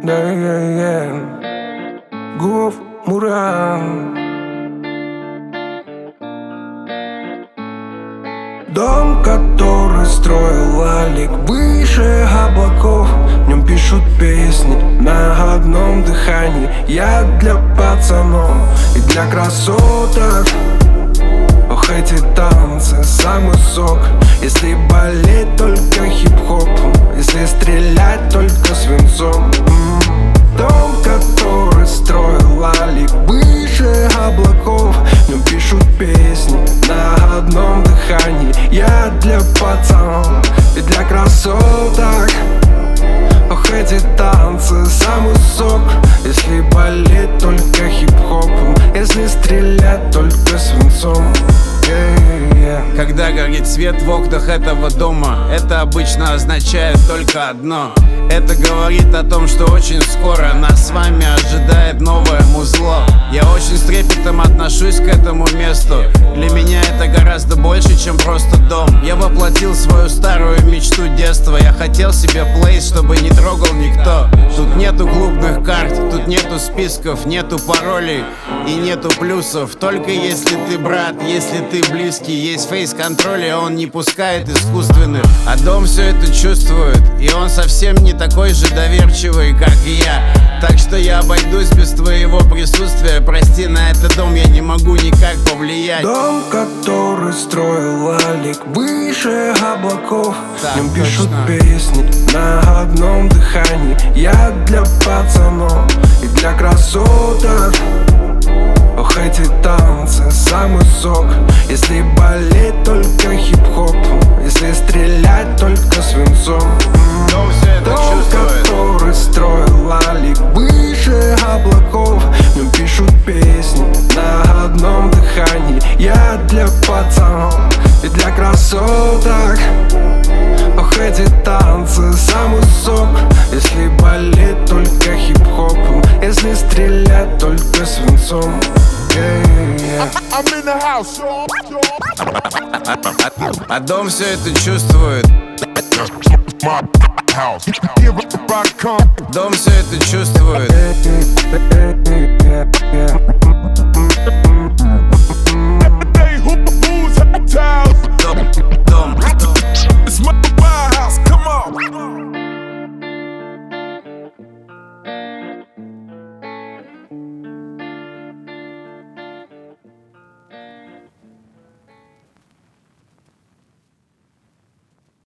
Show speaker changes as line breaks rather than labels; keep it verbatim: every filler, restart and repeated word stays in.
yeah, yeah, yeah. Гуф Муран. Дом, который строил Алик выше облаков. В нем пишут песни на одном дыхании. Я для пацанов и для красоток. Ох, эти танцы, самый сок. Если болеть, только хип-хоп. Если стрелять, только свинцом. Дом, который строил Алик выше облаков. В нем пишут песни на одном дыхании. Я для пацанов и для красоток. Ох, эти танцы, самый сок. Если болеть, только хип-хопом. Если стрелять, только свинцом. Yeah, yeah.
Когда горит свет в окнах этого дома, это обычно означает только одно. Это говорит о том, что очень скоро нас с вами ожидает новое музло. Я очень с трепетом отношусь к этому месту. Для меня это гораздо больше, чем просто дом. Я воплотил свою старую мечту детства. Я хотел себе плейс, чтобы не трогал никто. Тут нету клубных карт, тут нету списков, нету паролей и нету плюсов. Только если ты брат, если ты близкий, есть фейс-контроль, и он не пускает искусственных. А дом все это чувствует, и он совсем не такой же доверчивый, как и я. Так что я обойдусь без твоего присутствия. Прости, на этот дом я не могу никак повлиять.
Дом, который строил Алик выше облаков. В нем пишут песни на одном дыхании. Я для пацанов и для красоток. Ох, эти танцы, самый сок. Если болеть, только хип-хоп. Если стрелять, только свинцом.
Дом все это
Дом,
чувствует.
который строил Алик выше облаков. В нем пишут песни на одном дыхании. Я для пацанов и для красоток. Ох, эти танцы, самый сок. Если болеть, только хип-хопом. Если стрелять, только свинцом. Yeah, yeah.
I'm in the house.
А дом все это чувствует.
My house. Here I come.
Дом все это чувствует.
Yeah, yeah, yeah.